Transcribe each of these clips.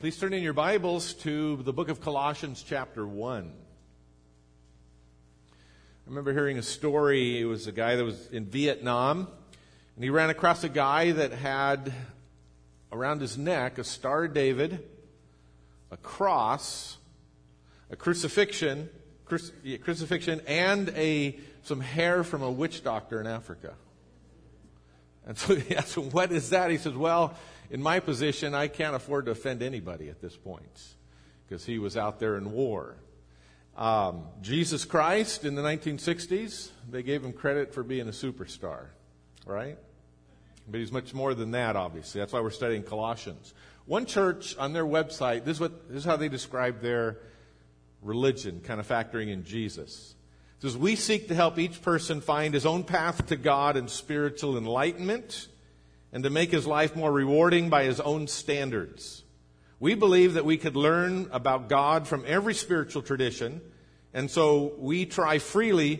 Please turn in your Bibles to the book of Colossians chapter 1. I remember hearing a story. It was a guy that was in Vietnam, and he ran across a guy that had around his neck a Star of David, a cross, a crucifixion, and some hair from a witch doctor in Africa. And so he asked him, "What is that?" He says, "Well, in my position, I can't afford to offend anybody at this point," because he was out there in war. Jesus Christ in the 1960s, they gave him credit for being a superstar, right? But he's much more than that, obviously. That's why we're studying Colossians. One church on their website, this is how they describe their religion, kind of factoring in Jesus. It says, "We seek to help each person find his own path to God and spiritual enlightenment, and to make his life more rewarding by his own standards. We believe that we could learn about God from every spiritual tradition, and so we draw freely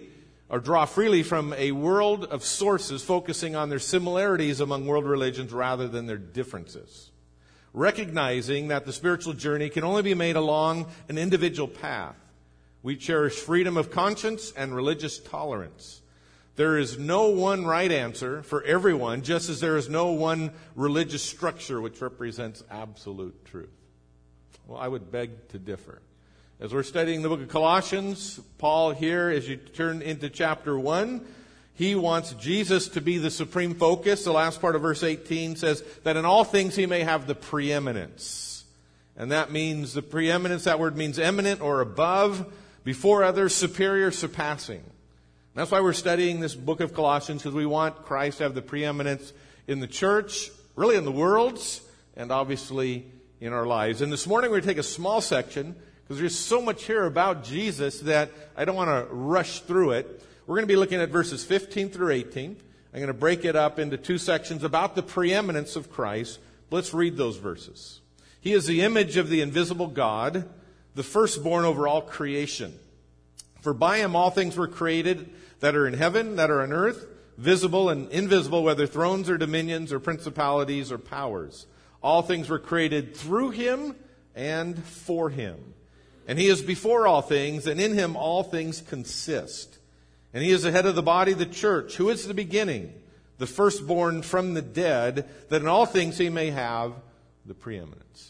from a world of sources focusing on their similarities among world religions rather than their differences. Recognizing that the spiritual journey can only be made along an individual path, we cherish freedom of conscience and religious tolerance. There is no one right answer for everyone, just as there is no one religious structure which represents absolute truth." Well, I would beg to differ. As we're studying the book of Colossians, Paul here, as you turn into chapter 1, he wants Jesus to be the supreme focus. The last part of verse 18 says that in all things he may have the preeminence. And that means the preeminence, that word means eminent or above, before others, superior, surpassing. That's why we're studying this book of Colossians, because we want Christ to have the preeminence in the church, really in the world, and obviously in our lives. And this morning we're going to take a small section, because there's so much here about Jesus that I don't want to rush through it. We're going to be looking at verses 15 through 18. I'm going to break it up into two sections about the preeminence of Christ. Let's read those verses. "He is the image of the invisible God, the firstborn over all creation. For by him all things were created that are in heaven, that are on earth, visible and invisible, whether thrones or dominions or principalities or powers. All things were created through him and for him. And he is before all things, and in him all things consist. And he is the head of the body, the church, who is the beginning, the firstborn from the dead, that in all things he may have the preeminence."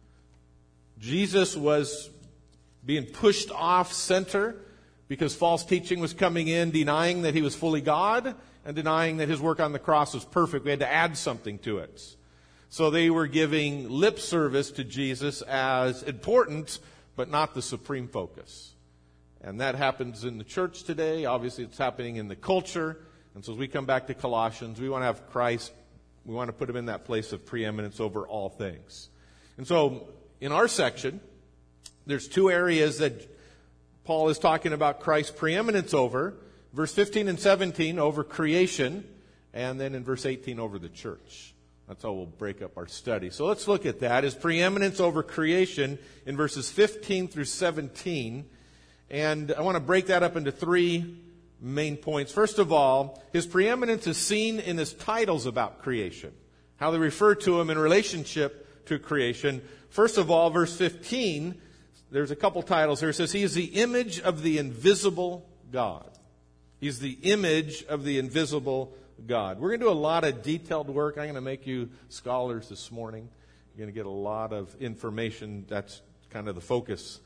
Jesus was being pushed off center because false teaching was coming in, denying that he was fully God and denying that his work on the cross was perfect. We had to add something to it. So they were giving lip service to Jesus as important, but not the supreme focus. And that happens in the church today. Obviously, it's happening in the culture. And so as we come back to Colossians, we want to have Christ, we want to put him in that place of preeminence over all things. And so in our section, there's two areas that Paul is talking about Christ's preeminence over. Verse 15 and 17 over creation, and then in verse 18 over the church. That's how we'll break up our study. So let's look at that. His preeminence over creation in verses 15 through 17. And I want to break that up into three main points. First of all, his preeminence is seen in his titles about creation, how they refer to him in relationship to creation. First of all, verse 15, there's a couple titles here. It says, he is the image of the invisible God. He's the image of the invisible God. We're going to do a lot of detailed work. I'm going to make you scholars this morning. You're going to get a lot of information. That's kind of the focus.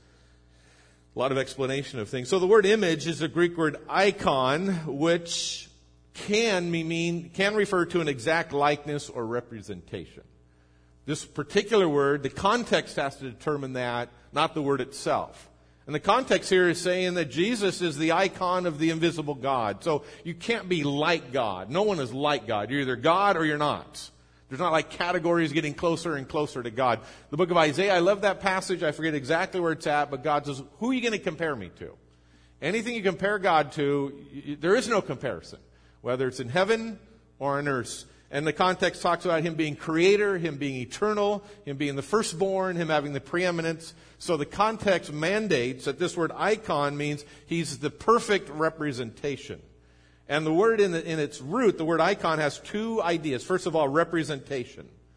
A lot of explanation of things. So the word image is the Greek word icon, which can refer to an exact likeness or representation. This particular word, the context has to determine that, not the word itself. And the context here is saying that Jesus is the icon of the invisible God. So you can't be like God. No one is like God. You're either God or you're not. There's not like categories getting closer and closer to God. The book of Isaiah, I love that passage. I forget exactly where it's at, but God says, who are you going to compare me to? Anything you compare God to, there is no comparison, whether it's in heaven or on earth. And the context talks about him being creator, him being eternal, him being the firstborn, him having the preeminence. So the context mandates that this word icon means he's the perfect representation. And the word in its root, the word icon, has two ideas. First of all, representation.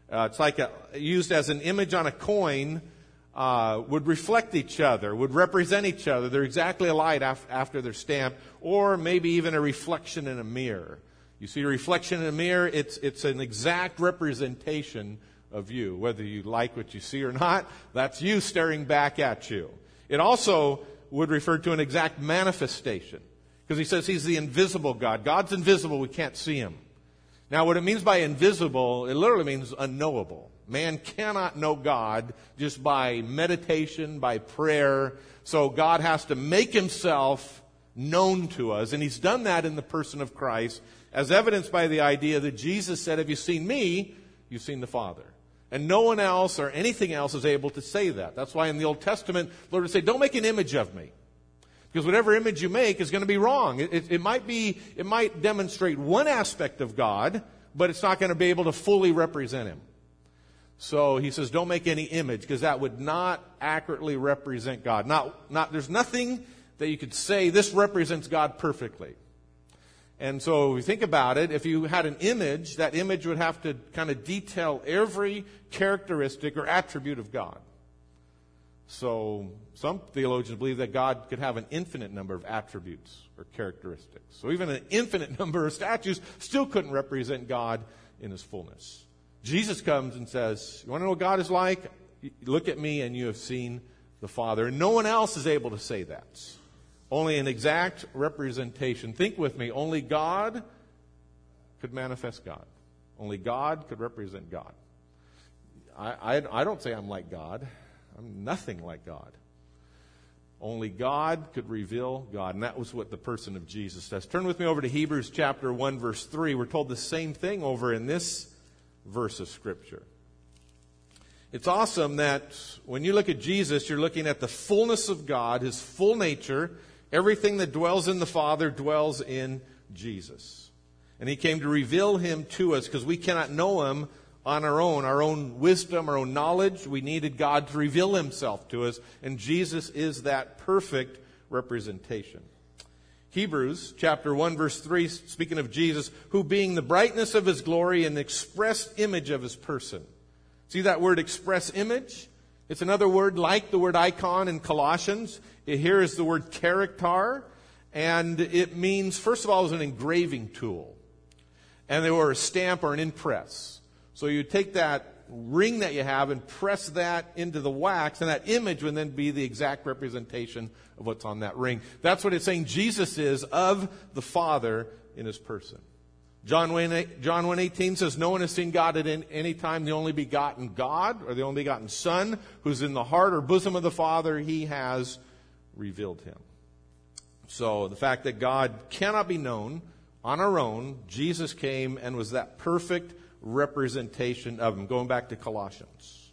It's like used as an image on a coin, would reflect each other, would represent each other. They're exactly alike after they're stamped, or maybe even a reflection in a mirror. You see a reflection in a mirror, it's an exact representation of you. Whether you like what you see or not, that's you staring back at you. It also would refer to an exact manifestation, because he says he's the invisible God. God's invisible, we can't see him. Now, what it means by invisible, it literally means unknowable. Man cannot know God just by meditation, by prayer. So God has to make himself known to us. And he's done that in the person of Christ, as evidenced by the idea that Jesus said, "Have you seen me? You've seen the Father." And no one else or anything else is able to say that. That's why in the Old Testament, the Lord would say, "Don't make an image of me." Because whatever image you make is going to be wrong. It might demonstrate one aspect of God, but it's not going to be able to fully represent him. So he says, don't make any image, because that would not accurately represent God. There's nothing that you could say, this represents God perfectly. And so if you think about it, if you had an image, that image would have to kind of detail every characteristic or attribute of God. So some theologians believe that God could have an infinite number of attributes or characteristics. So even an infinite number of statues still couldn't represent God in his fullness. Jesus comes and says, "You want to know what God is like? Look at me and you have seen the Father." And no one else is able to say that. Only an exact representation. Think with me. Only God could manifest God. Only God could represent God. I don't say I'm like God. I'm nothing like God. Only God could reveal God. And that was what the person of Jesus does. Turn with me over to Hebrews chapter 1, verse 3. We're told the same thing over in this verse of Scripture. It's awesome that when you look at Jesus, you're looking at the fullness of God, his full nature. Everything that dwells in the Father dwells in Jesus. And he came to reveal him to us, because we cannot know him on our own wisdom, our own knowledge. We needed God to reveal himself to us, and Jesus is that perfect representation. Hebrews chapter 1, verse 3, speaking of Jesus, who being the brightness of his glory and the express image of his person. See that word express image? It's another word like the word icon in Colossians. Here is the word character, and it means, first of all, it's an engraving tool, and they were a stamp or an impress. So you take that ring that you have and press that into the wax, and that image would then be the exact representation of what's on that ring. That's what it's saying Jesus is of the Father in his person. John 1:18 says, "No one has seen God at any time. The only begotten God, or the only begotten Son, who's in the heart or bosom of the Father, he has revealed him." So the fact that God cannot be known on our own, Jesus came and was that perfect representation of him. Going back to Colossians.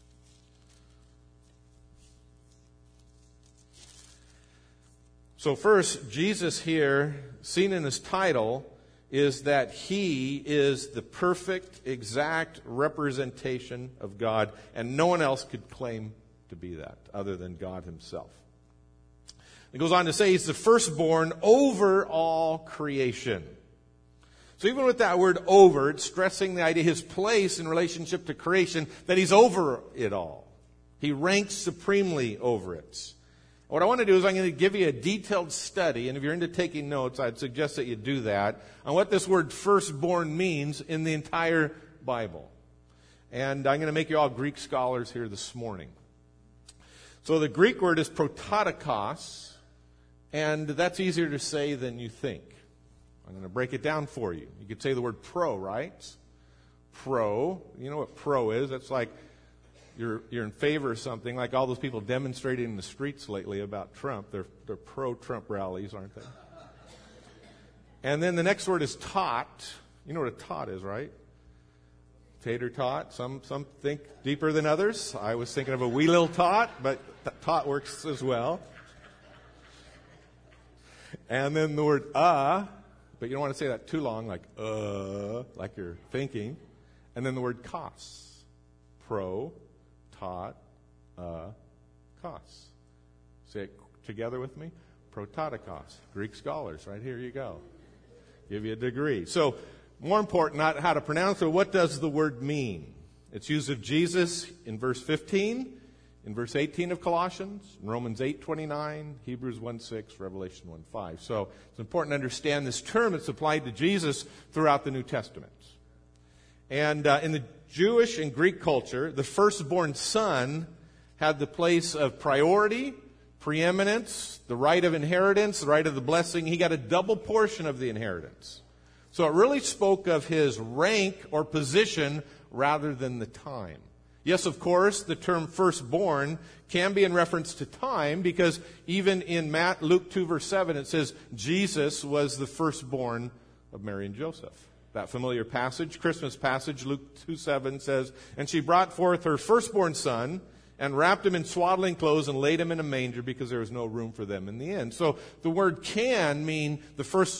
So first, Jesus here, seen in his title, is that he is the perfect, exact representation of God, and no one else could claim to be that other than God himself. It goes on to say he's the firstborn over all creation. So even with that word over, it's stressing the idea, his place in relationship to creation, that he's over it all. He ranks supremely over it. What I want to do is I'm going to give you a detailed study, and if you're into taking notes, I'd suggest that you do that, on what this word firstborn means in the entire Bible. And I'm going to make you all Greek scholars here this morning. So the Greek word is prototokos, and that's easier to say than you think. I'm going to break it down for you. You could say the word pro, right? Pro. You know what pro is? That's like you're in favor of something, like all those people demonstrating in the streets lately about Trump. They're pro-Trump rallies, aren't they? And then the next word is tot. You know what a tot is, right? Tater tot. Some think deeper than others. I was thinking of a wee little tot, but tot works as well. And then the word but you don't want to say that too long, like you're thinking. And then the word kos. Pro, tot, kos. Say it together with me. Prototokos. Greek scholars, right here you go. Give you a degree. So, more important, not how to pronounce it, what does the word mean? It's used of Jesus in verse 15, in verse 18 of Colossians, in Romans 8:29, Hebrews 1:6, Revelation 1:5. So it's important to understand this term. It's applied to Jesus throughout the New Testament. And in the Jewish and Greek culture, the firstborn son had the place of priority, preeminence, the right of inheritance, the right of the blessing. He got a double portion of the inheritance. So it really spoke of his rank or position rather than the time. Yes, of course, the term firstborn can be in reference to time, because even in Luke 2, verse 7, it says Jesus was the firstborn of Mary and Joseph. That familiar passage, Christmas passage, Luke 2:7 says, "And she brought forth her firstborn son, and wrapped him in swaddling clothes, and laid him in a manger, because there was no room for them in the inn." So the word can mean the first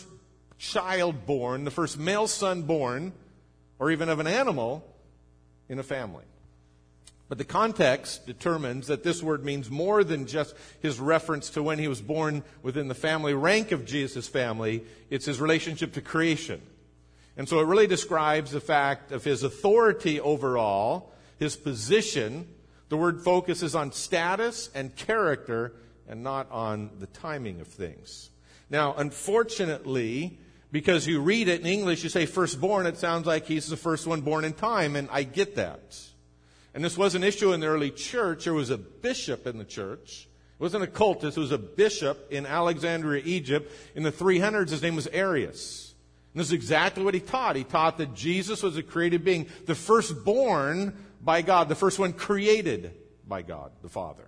child born, the first male son born, or even of an animal in a family. But the context determines that this word means more than just his reference to when he was born within the family rank of Jesus' family. It's his relationship to creation. And so it really describes the fact of his authority overall, his position. The word focuses on status and character and not on the timing of things. Now, unfortunately, because you read it in English, you say firstborn, it sounds like he's the first one born in time, and I get that. And this was an issue in the early church. There was a bishop in the church. It wasn't a cultist. It was a bishop in Alexandria, Egypt. In the 300s, his name was Arius. And this is exactly what he taught. He taught that Jesus was a created being, the firstborn by God, the first one created by God, the Father.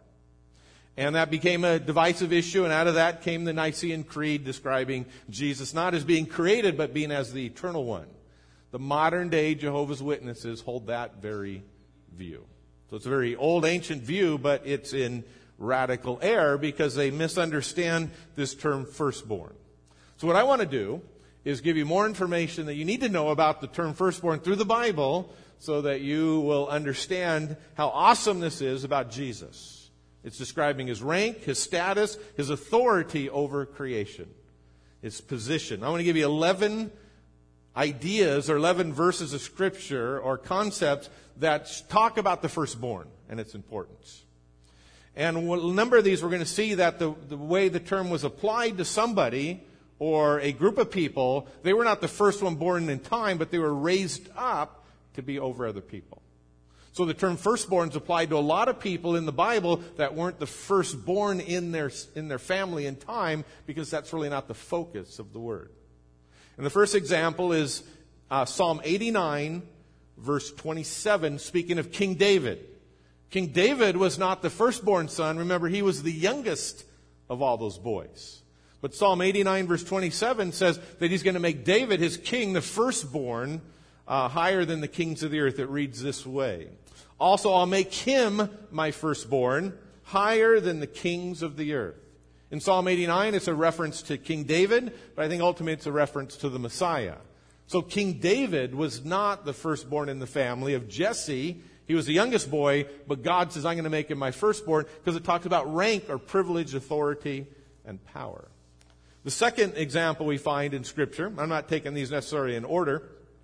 And that became a divisive issue, and out of that came the Nicene Creed describing Jesus not as being created, but being as the eternal one. The modern day Jehovah's Witnesses hold that very view. So it's a very old, ancient view, but it's in radical error because they misunderstand this term firstborn. So what I want to do is give you more information that you need to know about the term firstborn through the Bible so that you will understand how awesome this is about Jesus. It's describing his rank, his status, his authority over creation, his position. I want to give you 11 ideas or 11 verses of Scripture or concepts that talk about the firstborn and its importance. And a number of these we're going to see that the way the term was applied to somebody or a group of people, they were not the first one born in time, but they were raised up to be over other people. So the term firstborn is applied to a lot of people in the Bible that weren't the firstborn in their family in time, because that's really not the focus of the word. And the first example is Psalm 89, verse 27, speaking of King David. King David was not the firstborn son. Remember, he was the youngest of all those boys. But Psalm 89, verse 27 says that he's going to make David, his king, the firstborn, higher than the kings of the earth. It reads this way. "Also, I'll make him my firstborn, higher than the kings of the earth." In Psalm 89, it's a reference to King David, but I think ultimately it's a reference to the Messiah. So King David was not the firstborn in the family of Jesse. He was the youngest boy, but God says, I'm going to make him my firstborn, because it talks about rank or privilege, authority, and power. The second example we find in Scripture, I'm not taking these necessarily in order,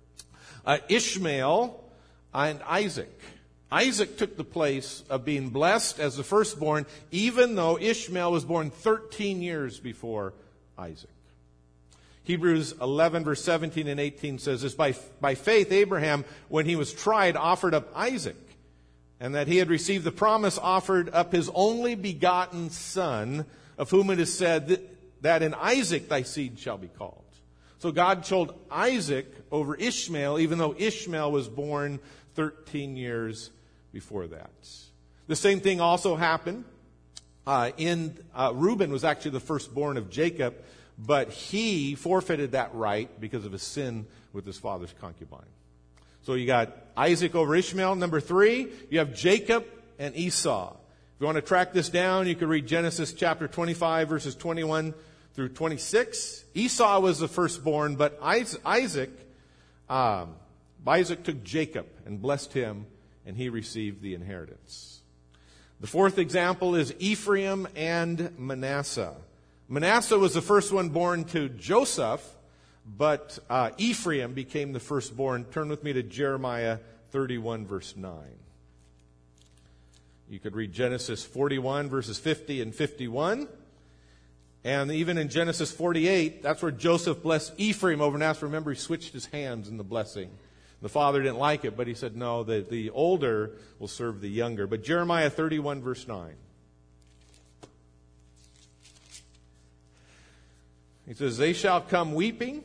Ishmael and Isaac. Isaac took the place of being blessed as the firstborn, even though Ishmael was born 13 years before Isaac. Hebrews 11, verse 17 and 18 says this, by faith Abraham, when he was tried, offered up Isaac, and that he had received the promise, offered up his only begotten son, of whom it is said that in Isaac thy seed shall be called. So God chose Isaac over Ishmael, even though Ishmael was born 13 years before that. The same thing also happened Reuben was actually the firstborn of Jacob, but he forfeited that right because of his sin with his father's concubine. So you got Isaac over Ishmael. Number 3, you have Jacob and Esau. If you want to track this down, you can read Genesis chapter 25, verses 21 through 26. Esau was the firstborn, but Isaac took Jacob and blessed him, and he received the inheritance. The fourth example is Ephraim and Manasseh. Manasseh was the first one born to Joseph, but Ephraim became the firstborn. Turn with me to Jeremiah 31, verse 9. You could read Genesis 41, verses 50 and 51. And even in Genesis 48, that's where Joseph blessed Ephraim over Manasseh. Remember, he switched his hands in the blessing. The father didn't like it, but he said, no, the older will serve the younger. But Jeremiah 31, verse 9. He says, they shall come weeping,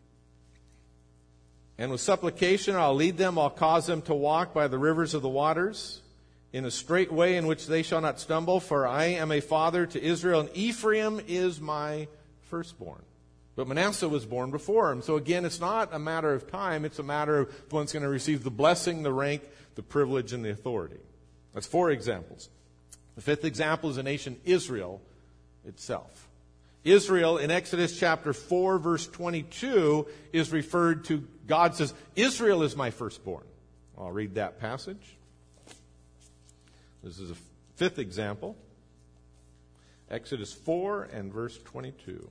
and with supplication I'll lead them. I'll cause them to walk by the rivers of the waters, in a straight way in which they shall not stumble. For I am a father to Israel, and Ephraim is my firstborn. But Manasseh was born before him. So again, it's not a matter of time. It's a matter of the one's going to receive the blessing, the rank, the privilege, and the authority. That's 4 examples. The 5th example is the nation Israel itself. Israel, in Exodus chapter 4, verse 22, is referred to, God says, Israel is my firstborn. I'll read that passage. This is a 5th example. Exodus 4 and verse 22.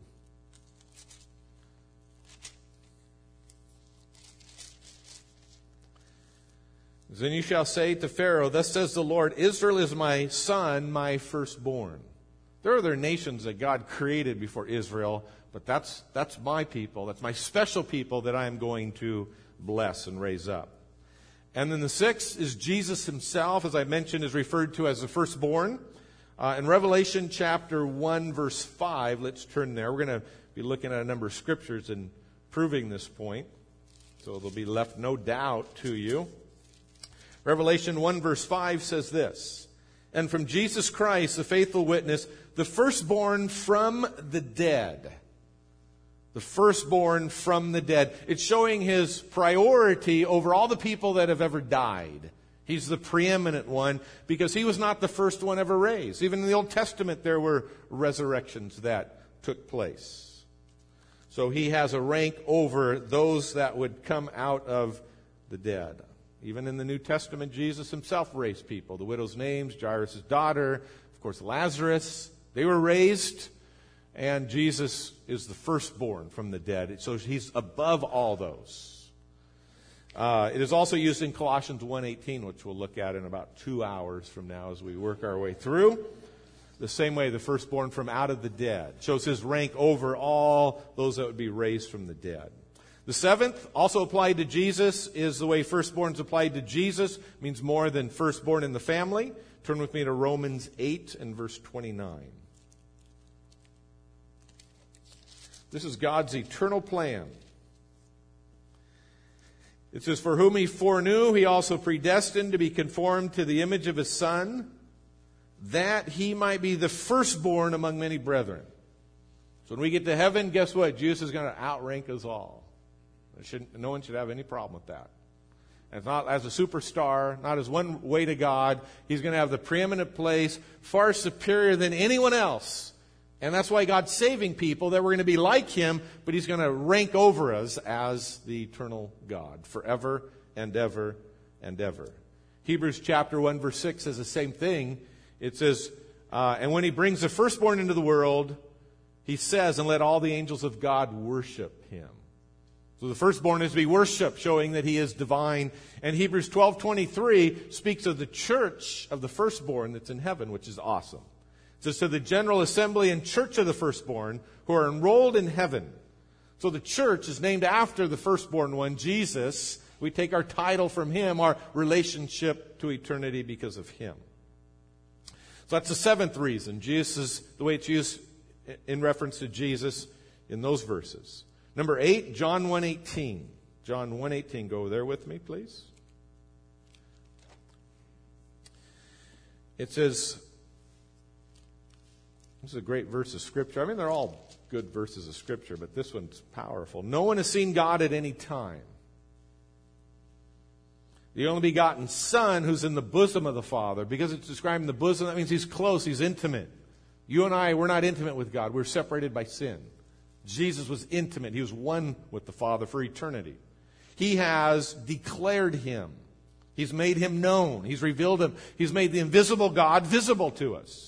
Then you shall say to Pharaoh, thus says the Lord, Israel is my son, my firstborn. There are other nations that God created before Israel, but that's my people. That's my special people that I am going to bless and raise up. And then the 6th is Jesus himself, as I mentioned, is referred to as the firstborn. In Revelation chapter 1, verse 5, let's turn there. We're going to be looking at a number of scriptures and proving this point. So there'll be left no doubt to you. Revelation 1, verse 5 says this, and from Jesus Christ, the faithful witness, the firstborn from the dead. The firstborn from the dead. It's showing his priority over all the people that have ever died. He's the preeminent one because he was not the first one ever raised. Even in the Old Testament there were resurrections that took place. So he has a rank over those that would come out of the dead. Even in the New Testament, Jesus himself raised people. The widow's names, Jairus' daughter, of course Lazarus, they were raised. And Jesus is the firstborn from the dead. So he's above all those. It is also used in Colossians 1:18, which we'll look at in about 2 hours from now as we work our way through. The same way, the firstborn from out of the dead shows his rank over all those that would be raised from the dead. The 7th, also applied to Jesus, is the way firstborn's applied to Jesus. Means more than firstborn in the family. Turn with me to Romans 8 and verse 29. This is God's eternal plan. It says, for whom he foreknew, he also predestined to be conformed to the image of his Son, that he might be the firstborn among many brethren. So when we get to heaven, guess what? Jesus is going to outrank us all. No one should have any problem with that. And it's not as a superstar, not as one way to God. He's going to have the preeminent place, far superior than anyone else. And that's why God's saving people, that we're going to be like him, but he's going to rank over us as the eternal God forever and ever and ever. Hebrews chapter 1 verse 6 says the same thing. It says, and when he brings the firstborn into the world, he says, and let all the angels of God worship him. So the firstborn is to be worshipped, showing that he is divine. And Hebrews 12:23 speaks of the church of the firstborn that's in heaven, which is awesome. It says, to the general assembly and church of the firstborn who are enrolled in heaven. So the church is named after the firstborn one, Jesus. We take our title from him, our relationship to eternity because of him. So that's the 7th reason. Jesus is the way it's used in reference to Jesus in those verses. Number 8, John 1:18. John 1:18. Go there with me, please. It says, this is a great verse of Scripture. I mean, they're all good verses of Scripture, but this one's powerful. No one has seen God at any time. The only begotten Son who's in the bosom of the Father. Because it's describing the bosom, that means he's close, he's intimate. You and I, we're not intimate with God. We're separated by sin. Jesus was intimate. He was one with the Father for eternity. He has declared him. He's made him known. He's revealed him. He's made the invisible God visible to us.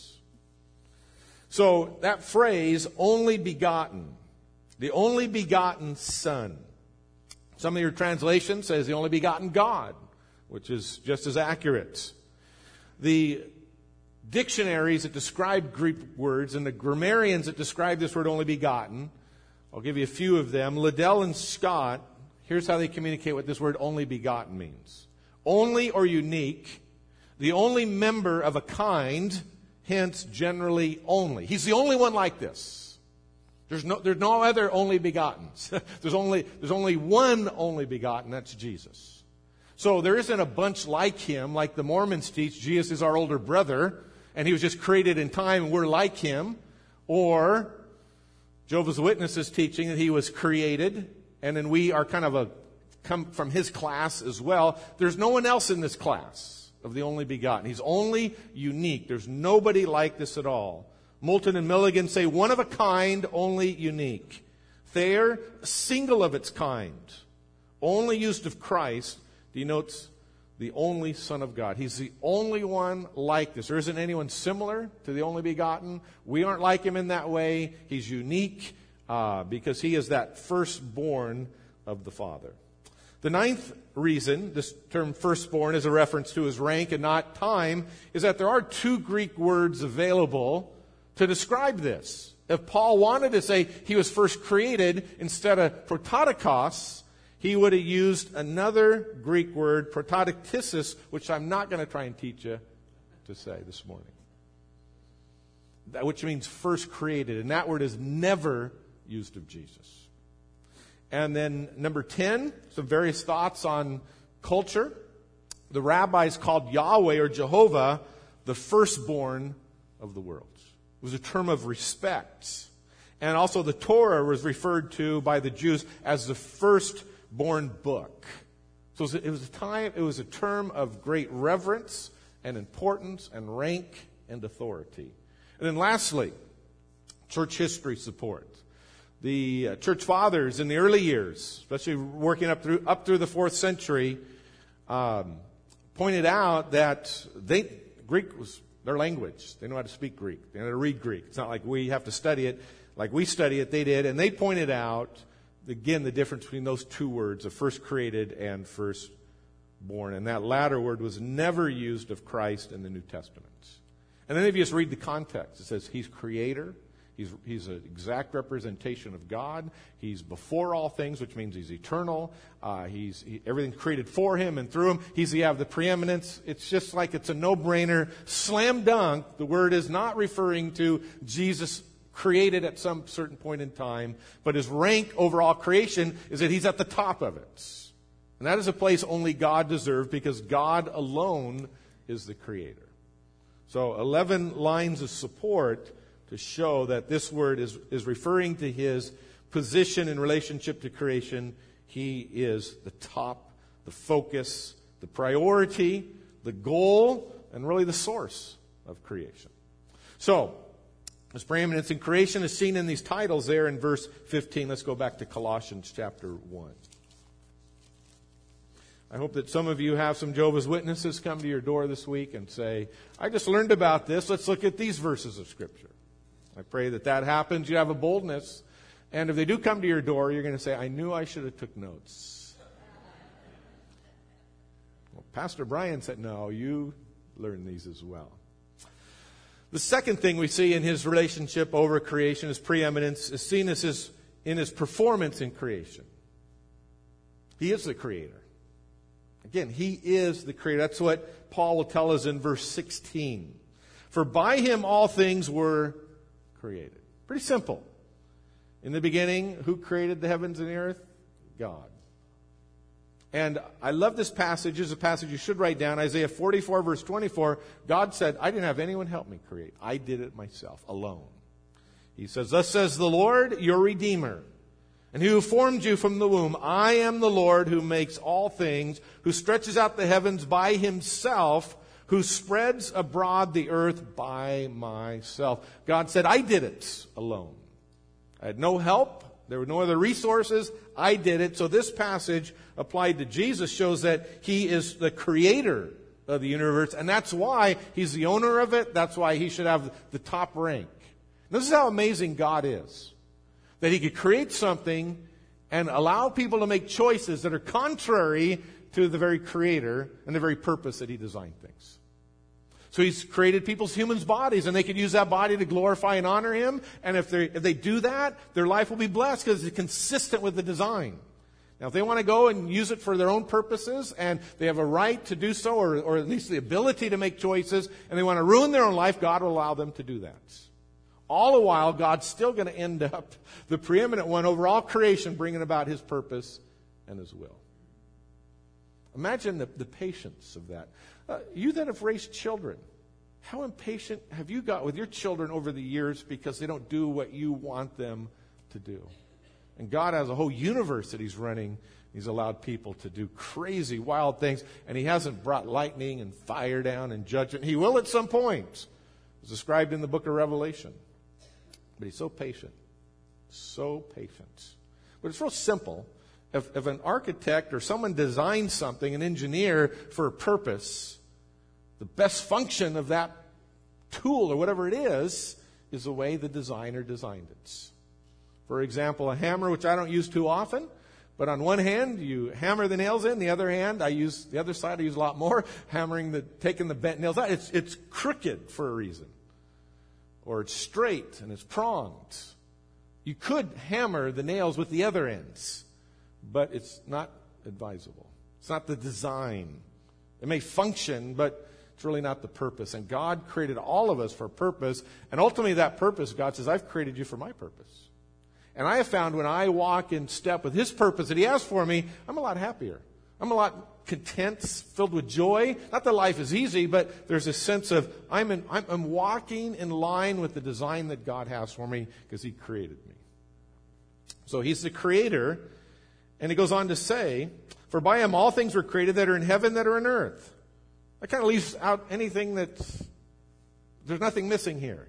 So that phrase, only begotten, the only begotten Son. Some of your translations says the only begotten God. which is just as accurate. The dictionaries that describe Greek words and the grammarians that describe this word only begotten, I'll give you a few of them. Liddell and Scott, here's how they communicate what this word only begotten means. Only or unique, the only member of a kind, hence generally only. He's the only one like this. There's no other only begottens. there's only one only begotten, that's Jesus. So there isn't a bunch like him, like the Mormons teach. Jesus is our older brother, and he was just created in time, and we're like him. Or Jehovah's Witnesses teaching that he was created, and then we are kind of come from his class as well. There's no one else in this class of the only begotten. He's only unique. There's nobody like this at all. Moulton and Milligan say one of a kind, only unique. Thayer, single of its kind. Only used of Christ denotes the only Son of God. He's the only one like this. There isn't anyone similar to the only begotten. We aren't like him in that way. He's unique because he is that firstborn of the Father. The ninth reason this term firstborn is a reference to his rank and not time is that there are two Greek words available to describe this. If Paul wanted to say he was first created instead of prototokos, he would have used another Greek word, prototoktisis, which I'm not going to try and teach you to say this morning. Which means first created. And that word is never used of Jesus. And then number 10, some various thoughts on culture. The rabbis called Yahweh or Jehovah the firstborn of the world. It was a term of respect. And also the Torah was referred to by the Jews as the firstborn book. So it was a term of great reverence and importance and rank and authority. And then lastly, church history support. The church fathers in the early years, especially working up through the 4th century, pointed out that Greek was their language. They know how to speak Greek. They know how to read Greek. It's not like we have to study it. Like we study it, they did. And they pointed out, again, the difference between those two words of first created and firstborn. And that latter word was never used of Christ in the New Testament. And then if you just read the context, it says he's creator. He's an exact representation of God. He's before all things, which means he's eternal. Everything's created for him and through him. He's the preeminence. It's just like it's a no-brainer, slam dunk. The word is not referring to Jesus created at some certain point in time, but his rank over all creation is that he's at the top of it. And that is a place only God deserves because God alone is the creator. So 11 lines of support to show that this word is referring to his position in relationship to creation. He is the top, the focus, the priority, the goal, and really the source of creation. So, his preeminence in creation is seen in these titles there in verse 15. Let's go back to Colossians chapter 1. I hope that some of you have some Jehovah's Witnesses come to your door this week and say, I just learned about this. Let's look at these verses of Scripture. I pray that happens. You have a boldness. And if they do come to your door, you're going to say, I knew I should have took notes. Well, Pastor Brian said, no, you learn these as well. The second thing we see in his relationship over creation, his preeminence, is seen as in his performance in creation. He is the creator. Again, he is the creator. That's what Paul will tell us in verse 16. For by him all things were created. Pretty simple. In the beginning, who created the heavens and the earth? God. And I love this passage. It's a passage you should write down. Isaiah 44, verse 24. God said, I didn't have anyone help me create. I did it myself, alone. He says, thus says the Lord, your Redeemer, and who formed you from the womb. I am the Lord who makes all things, who stretches out the heavens by himself, who spreads abroad the earth by myself. God said, I did it alone. I had no help. There were no other resources. I did it. So this passage applied to Jesus shows that he is the creator of the universe. And that's why he's the owner of it. That's why he should have the top rank. This is how amazing God is. That he could create something and allow people to make choices that are contrary to the very Creator and the very purpose that He designed things. So He's created humans' bodies, and they can use that body to glorify and honor Him. And if they do that, their life will be blessed because it's consistent with the design. Now, if they want to go and use it for their own purposes, and they have a right to do so, or at least the ability to make choices, and they want to ruin their own life, God will allow them to do that. All the while, God's still going to end up the preeminent one over all creation, bringing about His purpose and His will. Imagine the patience of that. You that have raised children, how impatient have you got with your children over the years because they don't do what you want them to do? And God has a whole universe that He's running. He's allowed people to do crazy, wild things, and He hasn't brought lightning and fire down and judgment. He will at some point. It's described in the book of Revelation. But He's so patient. So patient. But it's real simple. If an architect or someone designs something, an engineer, for a purpose, the best function of that tool or whatever it is the way the designer designed it. For example, a hammer, which I don't use too often, but on one hand, you hammer the nails in. The other hand, I use a lot more, taking the bent nails out. It's crooked for a reason. Or it's straight and it's pronged. You could hammer the nails with the other ends, but it's not advisable. It's not the design. It may function, but it's really not the purpose. And God created all of us for a purpose. And ultimately that purpose, God says, I've created you for my purpose. And I have found when I walk in step with His purpose that He has for me, I'm a lot happier. I'm a lot content, filled with joy. Not that life is easy, but there's a sense of I'm walking in line with the design that God has for me because He created me. So He's the Creator. And He goes on to say, for by Him all things were created that are in heaven, that are in earth. That kind of leaves out anything there's nothing missing here.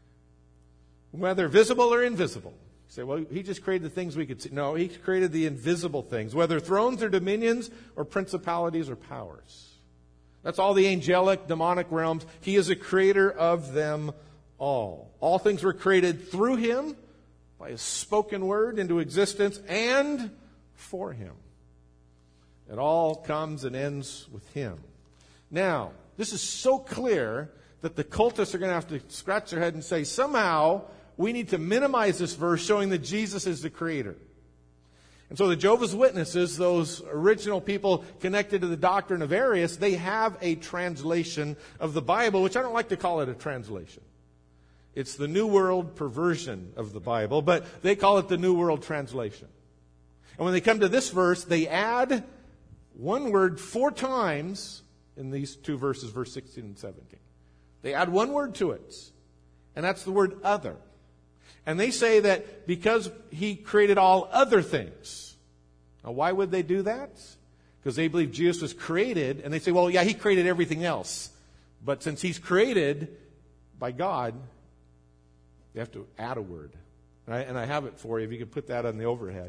Whether visible or invisible. You say, well, He just created the things we could see. No, He created the invisible things, whether thrones or dominions or principalities or powers. That's all the angelic, demonic realms. He is a creator of them all. All things were created through Him, by His spoken word into existence, and for Him. It all comes and ends with Him. Now, this is so clear that the cultists are going to have to scratch their head and say, somehow we need to minimize this verse showing that Jesus is the Creator. And so the Jehovah's Witnesses, those original people connected to the doctrine of Arius, they have a translation of the Bible, which I don't like to call it a translation. It's the New World perversion of the Bible, but they call it the New World Translation. And when they come to this verse, they add one word 4 times in these 2 verses, verse 16 and 17. They add one word to it, and that's the word other. And they say that because He created all other things. Now, why would they do that? Because they believe Jesus was created, and they say, well, yeah, He created everything else. But since He's created by God, you have to add a word. Right? And I have it for you, if you could put that on the overhead.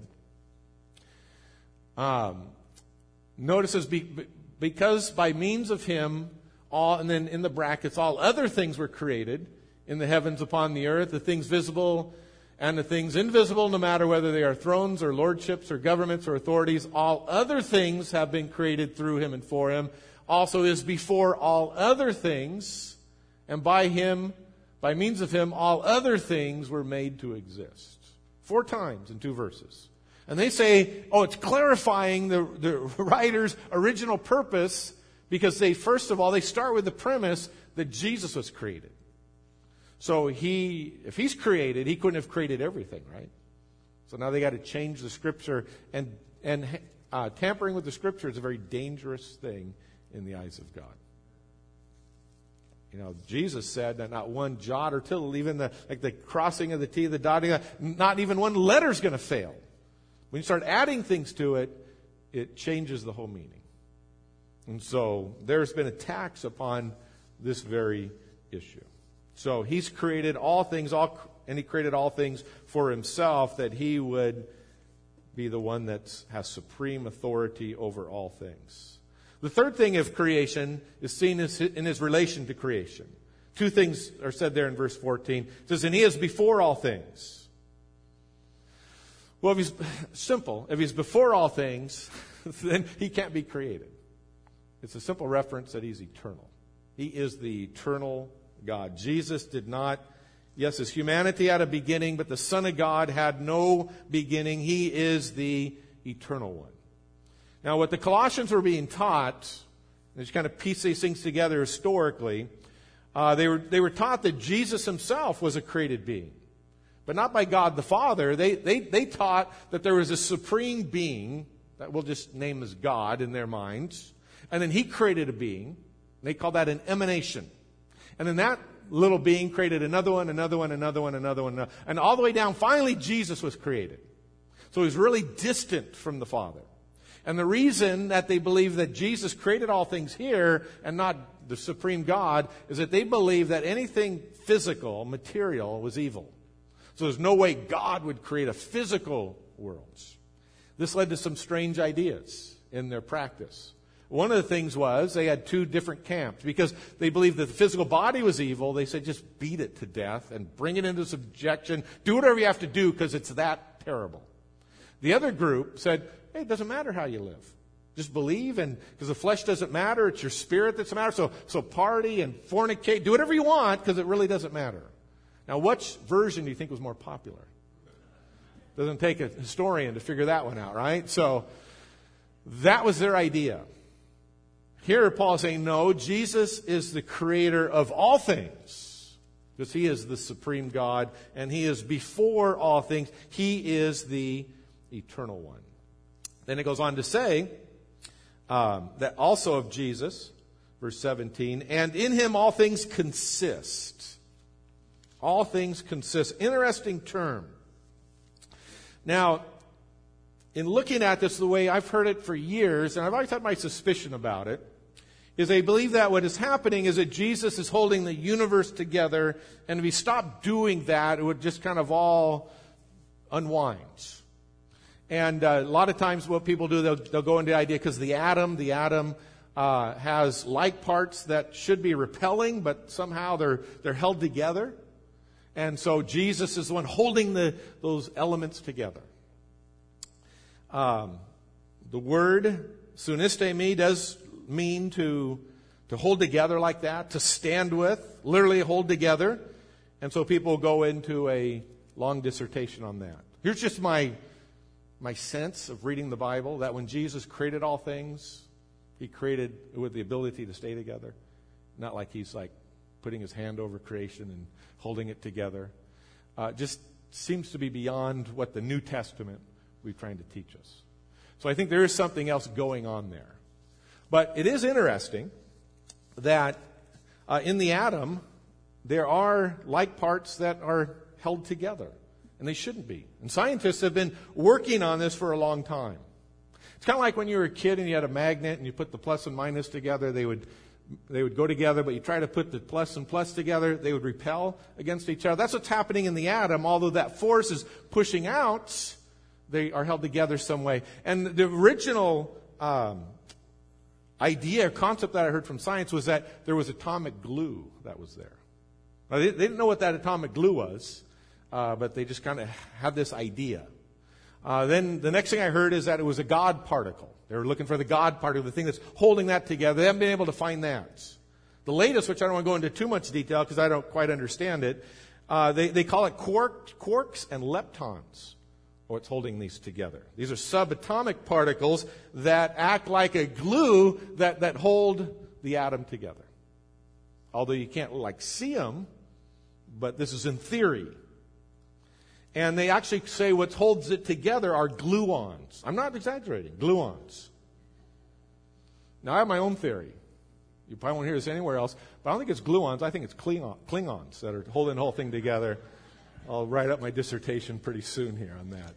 Notice as because by means of Him, all, and then in the brackets, all other things were created in the heavens upon the earth, the things visible and the things invisible, no matter whether they are thrones or lordships or governments or authorities. All other things have been created through Him and for Him. Also is before all other things, and by Him, by means of Him, all other things were made to exist. 4 times in 2 verses. And they say, it's clarifying the writer's original purpose because first of all, they start with the premise that Jesus was created. So if He's created, He couldn't have created everything, right? So now they got to change the Scripture, and tampering with the Scripture is a very dangerous thing in the eyes of God. You know, Jesus said that not one jot or tittle, even the crossing of the T, the dotting, not even one letter is going to fail. When you start adding things to it, it changes the whole meaning. And so there's been attacks upon this very issue. So He's created all things, and He created all things for Himself, that He would be the one that has supreme authority over all things. The third thing of creation is seen in His relation to creation. 2 things are said there in verse 14. It says, and He is before all things. Well, if He's before all things, then he can't be created. It's a simple reference that he's eternal. He is the eternal God. Jesus did not, yes, his humanity had a beginning, but the Son of God had no beginning. He is the eternal one. Now, what the Colossians were being taught, and just kind of piece these things together historically, they were taught that Jesus himself was a created being, but not by God the Father. They taught that there was a supreme being that we'll just name as God in their minds, and then he created a being. They call that an emanation. And then that little being created another one, and all the way down, finally Jesus was created. So he's really distant from the Father. And the reason that they believe that Jesus created all things here and not the supreme God is that they believe that anything physical, material, was evil. So there's no way God would create a physical world. This led to some strange ideas in their practice. One of the things was they had two different camps. Because they believed that the physical body was evil, they said just beat it to death and bring it into subjection. Do whatever you have to do because it's that terrible. The other group said, hey, it doesn't matter how you live. Just believe, and because the flesh doesn't matter, it's your spirit that's matter. So party and fornicate, do whatever you want because it really doesn't matter. Now, which version do you think was more popular? Doesn't take a historian to figure that one out, right? So that was their idea. Here Paul is saying, no, Jesus is the creator of all things because he is the supreme God and he is before all things. He is the eternal one. Then it goes on to say that also of Jesus, verse 17, and in him all things consist. All things consist. Interesting term. Now, in looking at this the way I've heard it for years, and I've always had my suspicion about it, is I believe that what is happening is that Jesus is holding the universe together, and if he stopped doing that, it would just kind of all unwind. And a lot of times what people do, they'll go into the idea because the atom has like parts that should be repelling, but somehow they're held together. And so Jesus is the one holding those elements together. The word sunistemi does mean to hold together like that, to stand with, literally hold together. And so people go into a long dissertation on that. Here's just my sense of reading the Bible, that when Jesus created all things, he created with the ability to stay together. Not like he's like putting his hand over creation and holding it together. Just seems to be beyond what the New Testament we're trying to teach us. So I think there is something else going on there. But it is interesting that in the atom, there are like parts that are held together. And they shouldn't be. And scientists have been working on this for a long time. It's kind of like when you were a kid and you had a magnet and you put the plus and minus together. They would go together, but you try to put the plus and plus together, they would repel against each other. That's what's happening in the atom. Although that force is pushing out, they are held together some way. And the original idea, concept that I heard from science was that there was atomic glue that was there. Now, they didn't know what that atomic glue was. But they just kind of had this idea. Then the next thing I heard is that it was a God particle. They were looking for the God particle, the thing that's holding that together. They haven't been able to find that. The latest, which I don't want to go into too much detail because I don't quite understand it, they call it quarks and leptons, what's holding these together. These are subatomic particles that act like a glue that hold the atom together. Although you can't see them, but this is in theory. And they actually say what holds it together are gluons. I'm not exaggerating. Gluons. Now, I have my own theory. You probably won't hear this anywhere else. But I don't think it's gluons. I think it's Klingons that are holding the whole thing together. I'll write up my dissertation pretty soon here on that.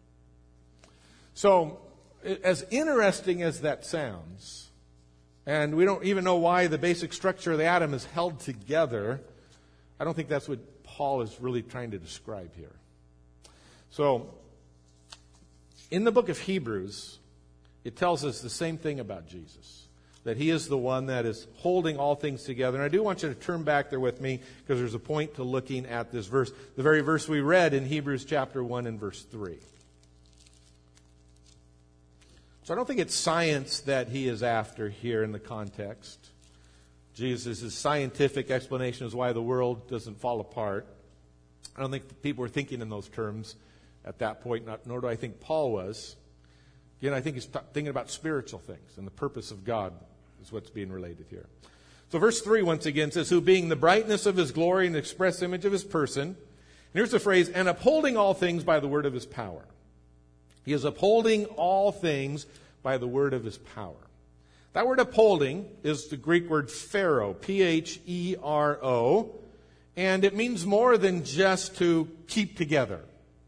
So, as interesting as that sounds, and we don't even know why the basic structure of the atom is held together, I don't think that's what Paul is really trying to describe here. So, in the book of Hebrews, it tells us the same thing about Jesus, that he is the one that is holding all things together. And I do want you to turn back there with me because there's a point to looking at this verse, the very verse we read in Hebrews chapter 1 and verse 3. So I don't think it's science that he is after here in the context. Jesus' scientific explanation is why the world doesn't fall apart. I don't think people were thinking in those terms at that point, nor do I think Paul was. Again, I think he's thinking about spiritual things, and the purpose of God is what's being related here. So verse 3 once again says, who being the brightness of his glory and the express image of his person. And here's the phrase, and upholding all things by the word of his power. He is upholding all things by the word of his power. That word upholding is the Greek word phero, P-H-E-R-O, and it means more than just to keep together.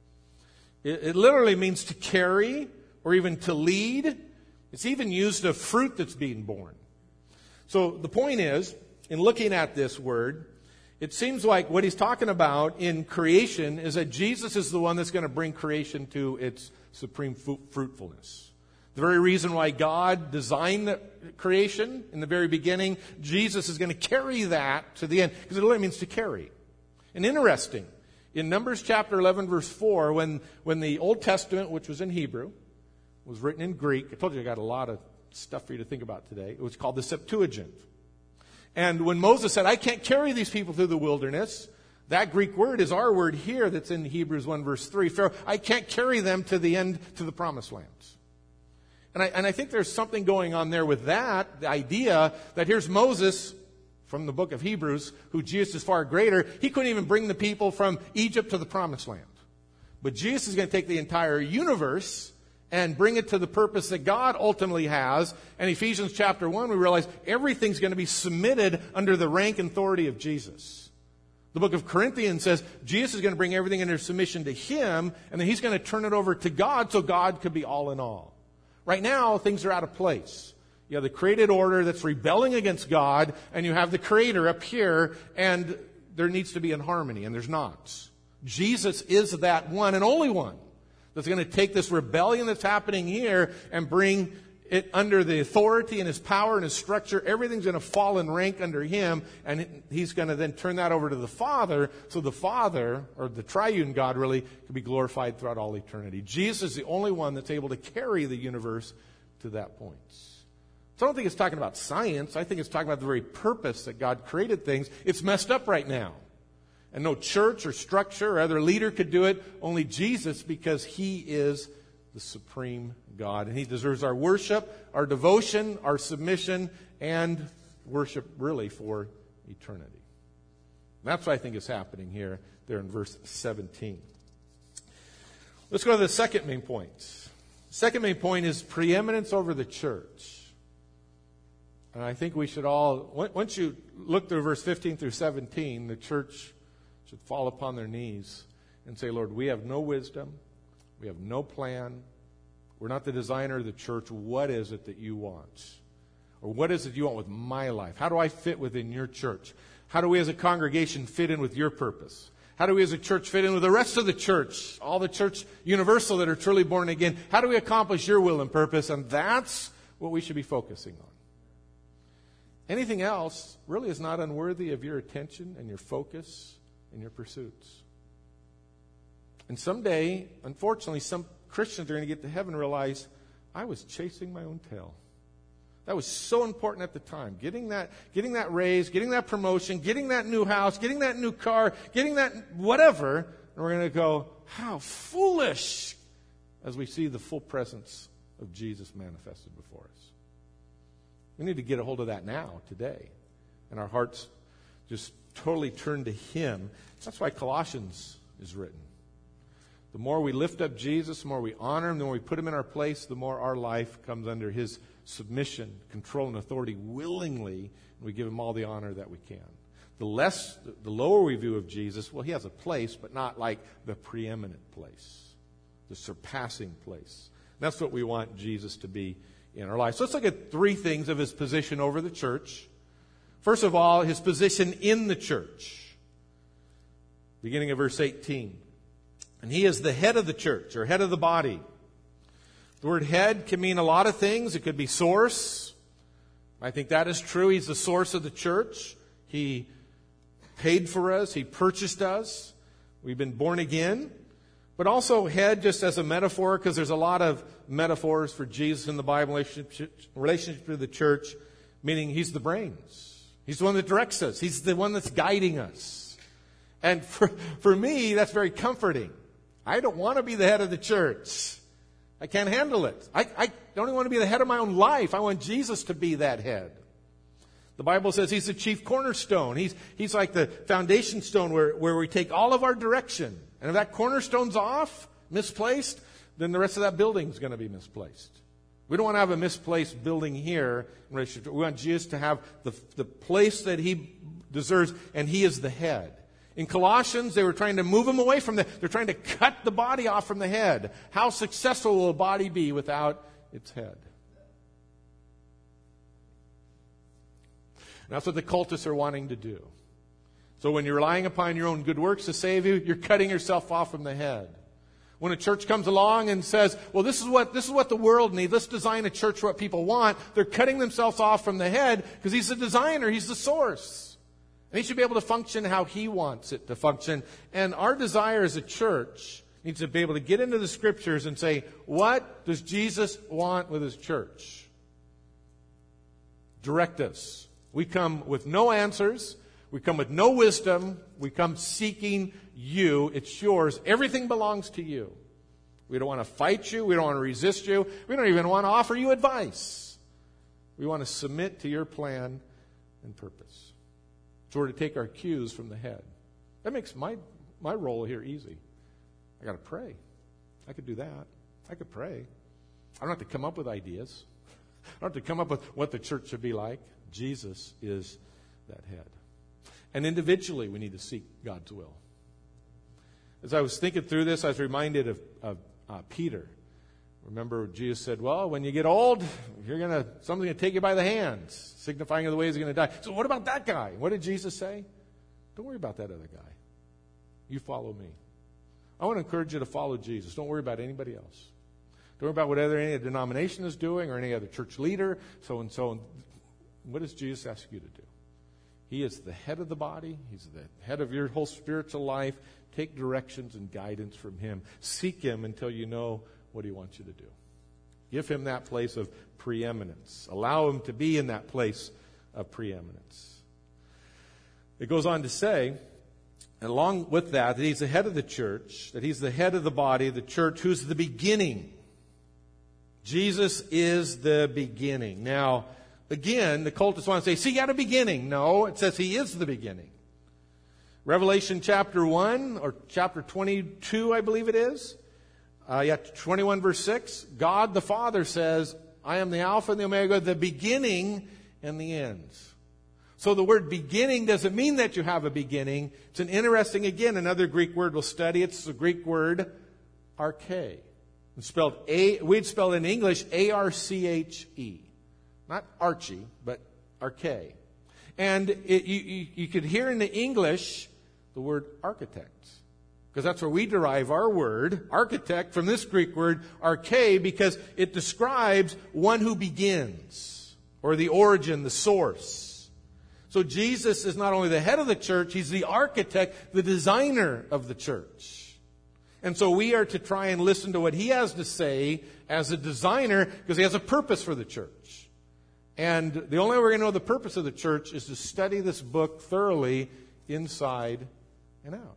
It literally means to carry or even to lead. It's even used of fruit that's being born. So the point is, in looking at this word, it seems like what he's talking about in creation is that Jesus is the one that's going to bring creation to its supreme fruitfulness. The very reason why God designed the creation in the very beginning, Jesus is going to carry that to the end, because it literally means to carry. And interesting, in Numbers chapter 11, verse 4, when the Old Testament, which was in Hebrew, was written in Greek, I told you I got a lot of stuff for you to think about today. It was called the Septuagint. And when Moses said, I can't carry these people through the wilderness, that Greek word is our word here that's in Hebrews 1 verse 3. Pharaoh, I can't carry them to the end, to the promised lands. And I think there's something going on there with that, the idea that here's Moses from the book of Hebrews, who Jesus is far greater. He couldn't even bring the people from Egypt to the promised land. But Jesus is going to take the entire universe and bring it to the purpose that God ultimately has. And Ephesians chapter 1, we realize everything's going to be submitted under the rank and authority of Jesus. The book of Corinthians says Jesus is going to bring everything under submission to Him, and then He's going to turn it over to God so God could be all in all. Right now, things are out of place. You have the created order that's rebelling against God, and you have the Creator up here, and there needs to be in harmony, and there's not. Jesus is that one and only one that's going to take this rebellion that's happening here and bring it under the authority and His power and His structure. Everything's going to fall in rank under Him, and He's going to then turn that over to the Father, so the Father, or the triune God really, can be glorified throughout all eternity. Jesus is the only one that's able to carry the universe to that point. So I don't think it's talking about science. I think it's talking about the very purpose that God created things. It's messed up right now. And no church or structure or other leader could do it. Only Jesus, because He is the supreme God. And He deserves our worship, our devotion, our submission, and worship really for eternity. That's what I think is happening here, there in verse 17. Let's go to the second main point. The second main point is preeminence over the church. And I think we should all, once you look through verse 15 through 17, the church should fall upon their knees and say, Lord, we have no wisdom. We have no plan. We're not the designer of the church. What is it that you want? Or what is it you want with my life? How do I fit within your church? How do we as a congregation fit in with your purpose? How do we as a church fit in with the rest of the church, all the church universal that are truly born again? How do we accomplish your will and purpose? And that's what we should be focusing on. Anything else really is not unworthy of your attention and your focus and your pursuits. And someday, unfortunately, some Christians are going to get to heaven and realize, I was chasing my own tail. That was so important at the time. Getting that raise, getting that promotion, getting that new house, getting that new car, getting that whatever. And we're going to go, how foolish, as we see the full presence of Jesus manifested before us. We need to get a hold of that now, today. And our hearts just totally turn to Him. That's why Colossians is written. The more we lift up Jesus, the more we honor Him, the more we put Him in our place, the more our life comes under His submission, control, and authority willingly, and we give Him all the honor that we can. The lower we view of Jesus, well, He has a place, but not like the preeminent place, the surpassing place. And that's what we want Jesus to be in our life. So let's look at three things of His position over the church. First of all, His position in the church. Beginning of verse 18. And He is the head of the church, or head of the body. The word head can mean a lot of things. It could be source. I think that is true. He's the source of the church. He paid for us. He purchased us. We've been born again. But also head just as a metaphor, because there's a lot of metaphors for Jesus in the Bible, relationship to the church, meaning he's the brains. He's the one that directs us. He's the one that's guiding us. And for me, that's very comforting. I don't want to be the head of the church. I can't handle it. I don't even want to be the head of my own life. I want Jesus to be that head. The Bible says he's the chief cornerstone. He's like the foundation stone where we take all of our direction. And if that cornerstone's off, misplaced, then the rest of that building is going to be misplaced. We don't want to have a misplaced building here. We want Jesus to have the place that he deserves, and he is the head. In Colossians, they were trying to move him away from they're trying to cut the body off from the head. How successful will a body be without its head? And that's what the cultists are wanting to do. So when you're relying upon your own good works to save you, you're cutting yourself off from the head. When a church comes along and says, well, this is what the world needs, let's design a church for what people want, they're cutting themselves off from the head because he's the designer, he's the source. And he should be able to function how he wants it to function. And our desire as a church needs to be able to get into the scriptures and say, what does Jesus want with his church? Direct us. We come with no answers. We come with no wisdom. We come seeking you. It's yours. Everything belongs to you. We don't want to fight you. We don't want to resist you. We don't even want to offer you advice. We want to submit to your plan and purpose. So we're to take our cues from the head. That makes my role here easy. I got to pray. I could do that. I could pray. I don't have to come up with ideas. I don't have to come up with what the church should be like. Jesus is that head. And individually, we need to seek God's will. As I was thinking through this, I was reminded of Peter. Remember, Jesus said, well, when you get old, something's going to take you by the hands, signifying of the ways you're going to die. So what about that guy? What did Jesus say? Don't worry about that other guy. You follow me. I want to encourage you to follow Jesus. Don't worry about anybody else. Don't worry about what any other denomination is doing or any other church leader, so and so. What does Jesus ask you to do? He is the head of the body. He's the head of your whole spiritual life. Take directions and guidance from him. Seek him until you know what he wants you to do. Give him that place of preeminence. Allow him to be in that place of preeminence. It goes on to say, along with that he's the head of the church, that he's the head of the body, the church, who's the beginning. Jesus is the beginning. Now, again, the cultists want to say, see, he had a beginning. No, it says he is the beginning. Revelation chapter 1, or chapter 22, I believe it is. 21 verse 6. God the Father says, I am the Alpha and the Omega, the beginning and the end. So the word beginning doesn't mean that you have a beginning. It's another Greek word we'll study. It's the Greek word arche. It's spelled we'd spell it in English A-R-C-H-E. Not Archie, but arche. And you could hear in the English the word architect. Because that's where we derive our word, architect, from this Greek word, arche, because it describes one who begins, or the origin, the source. So Jesus is not only the head of the church, he's the architect, the designer of the church. And so we are to try and listen to what he has to say as a designer, because he has a purpose for the church. And the only way we're going to know the purpose of the church is to study this book thoroughly, inside and out.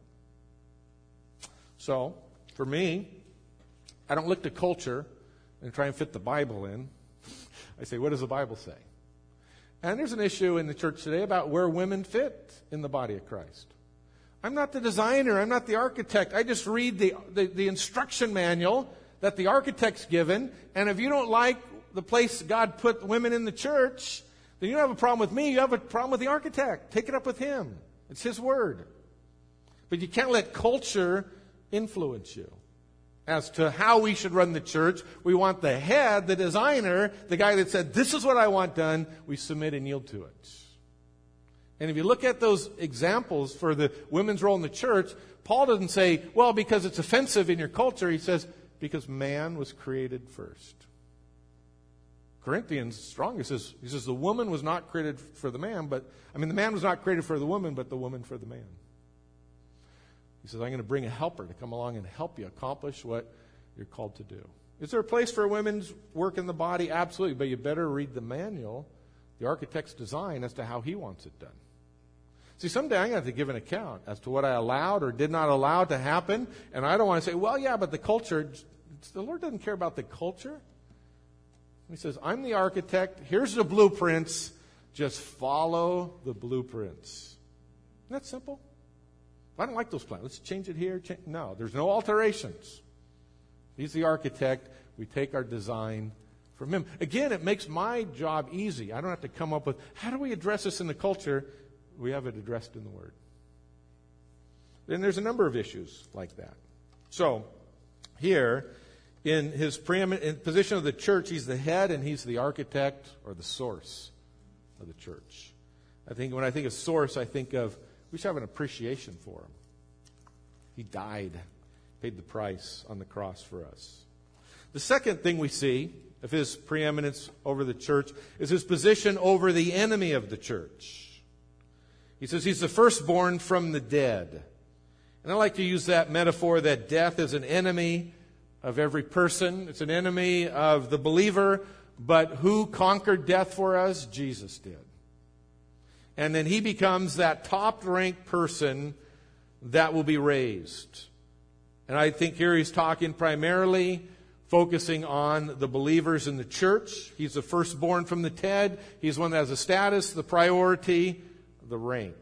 So, for me, I don't look to culture and try and fit the Bible in. I say, what does the Bible say? And there's an issue in the church today about where women fit in the body of Christ. I'm not the designer. I'm not the architect. I just read the instruction manual that the architect's given. And if you don't like the place God put women in the church, then you don't have a problem with me. You have a problem with the architect. Take it up with him. It's his word. But you can't let culture influence you as to how we should run the church. We want the head, the designer, the guy that said, this is what I want done. We submit and yield to it. And if you look at those examples for the women's role in the church, Paul doesn't say, well, because it's offensive in your culture. He says, because man was created first. Corinthians strong. He says the woman was not created for the man, the man was not created for the woman, but the woman for the man. He says, I'm going to bring a helper to come along and help you accomplish what you're called to do. Is there a place for women's work in the body? Absolutely. But you better read the manual, the architect's design, as to how he wants it done. See, someday I'm going to have to give an account as to what I allowed or did not allow to happen. And I don't want to say, well, yeah, but the culture, the Lord doesn't care about the culture. He says, I'm the architect. Here's the blueprints. Just follow the blueprints. Isn't that simple? I don't like those plans. Let's change it here. No, there's no alterations. He's the architect. We take our design from him. Again, it makes my job easy. I don't have to come up with, how do we address this in the culture? We have it addressed in the Word. And there's a number of issues like that. So, here, in his preeminent position of the church, he's the head and he's the architect or the source of the church. I think when I think of source, I think of, we should have an appreciation for him. He died, paid the price on the cross for us. The second thing we see of his preeminence over the church is his position over the enemy of the church. He says he's the firstborn from the dead. And I like to use that metaphor that death is an enemy of every person. It's an enemy of the believer. But who conquered death for us? Jesus did. And then he becomes that top-ranked person that will be raised. And I think here he's talking primarily focusing on the believers in the church. He's the firstborn from the dead. He's one that has the status, the priority, the rank.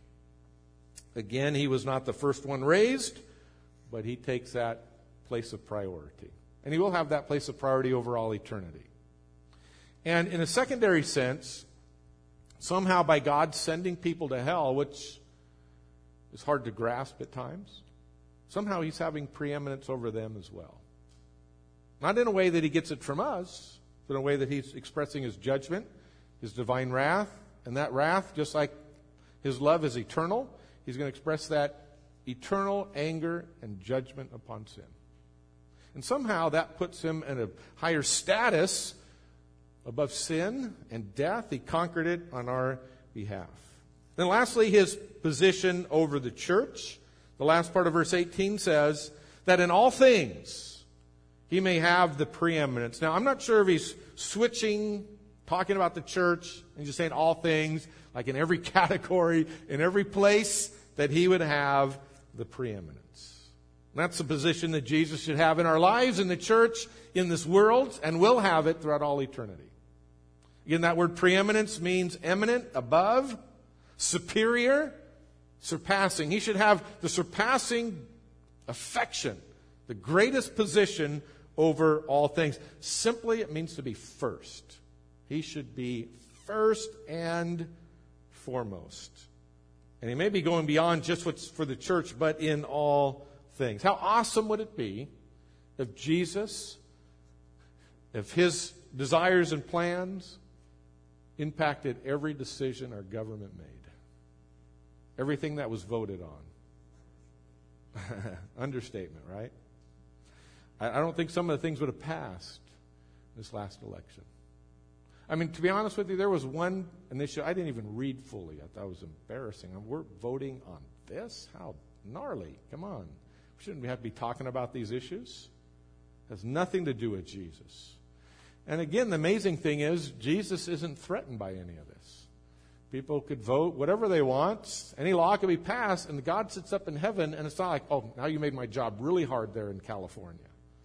Again, he was not the first one raised, but he takes that place of priority. And he will have that place of priority over all eternity. And in a secondary sense, somehow by God sending people to hell, which is hard to grasp at times, somehow he's having preeminence over them as well. Not in a way that he gets it from us, but in a way that he's expressing his judgment, his divine wrath. And that wrath, just like his love is eternal, he's going to express that eternal anger and judgment upon sin. And somehow that puts him in a higher status above sin and death. He conquered it on our behalf. Then lastly, his position over the church. The last part of verse 18 says that in all things he may have the preeminence. Now, I'm not sure if he's switching, talking about the church, and just saying all things, like in every category, in every place, that he would have the preeminence. And that's the position that Jesus should have in our lives, in the church, in this world, and will have it throughout all eternity. Again, that word preeminence means eminent, above, superior, surpassing. He should have the surpassing affection, the greatest position over all things. Simply, it means to be first. He should be first and foremost. And he may be going beyond just what's for the church, but in all things. How awesome would it be if Jesus, if his desires and plans impacted every decision our government made? Everything that was voted on. Understatement, right? I don't think some of the things would have passed this last election. I mean, to be honest with you, there was one initiative I didn't even read fully. I thought it was embarrassing. We're voting on this? How gnarly. Come on. Shouldn't we have to be talking about these issues? It has nothing to do with Jesus. And again, the amazing thing is, Jesus isn't threatened by any of this. People could vote whatever they want. Any law could be passed, and God sits up in heaven, and it's not like, oh, now you made my job really hard there in California.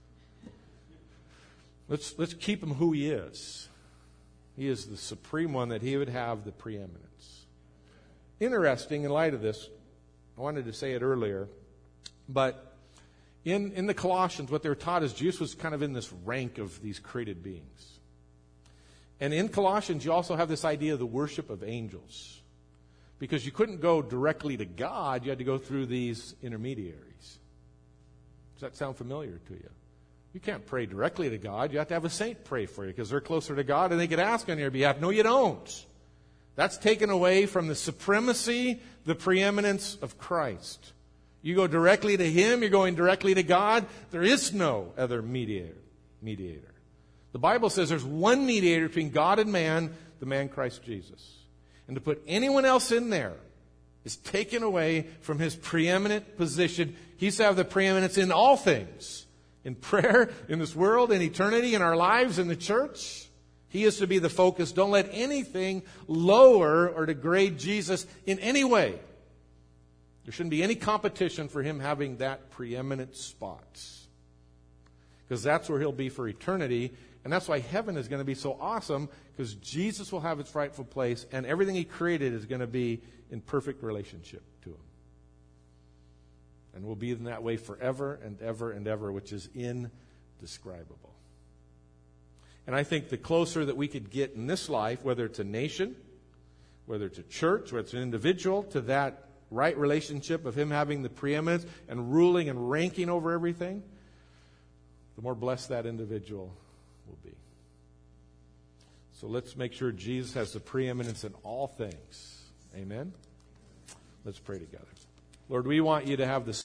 Let's keep him who he is. He is the supreme one, that he would have the preeminence. Interesting, in light of this, I wanted to say it earlier, but in the Colossians, what they were taught is Jesus was kind of in this rank of these created beings. And in Colossians, you also have this idea of the worship of angels. Because you couldn't go directly to God, you had to go through these intermediaries. Does that sound familiar to you? You can't pray directly to God. You have to have a saint pray for you because they're closer to God and they could ask on your behalf. No, you don't. That's taken away from the supremacy, the preeminence of Christ. You go directly to him, you're going directly to God. There is no other mediator. The Bible says there's one mediator between God and man, the man Christ Jesus. And to put anyone else in there is taken away from his preeminent position. He's to have the preeminence in all things. In prayer, in this world, in eternity, in our lives, in the church. He is to be the focus. Don't let anything lower or degrade Jesus in any way. There shouldn't be any competition for him having that preeminent spot. Because that's where he'll be for eternity. And that's why heaven is going to be so awesome, because Jesus will have its rightful place, and everything he created is going to be in perfect relationship to him. And we'll be in that way forever and ever and ever, which is indescribable. And I think the closer that we could get in this life, whether it's a nation, whether it's a church, whether it's an individual, to that right relationship of him having the preeminence and ruling and ranking over everything, the more blessed that individual will be. So let's make sure Jesus has the preeminence in all things. Amen? Let's pray together. Lord, we want you to have the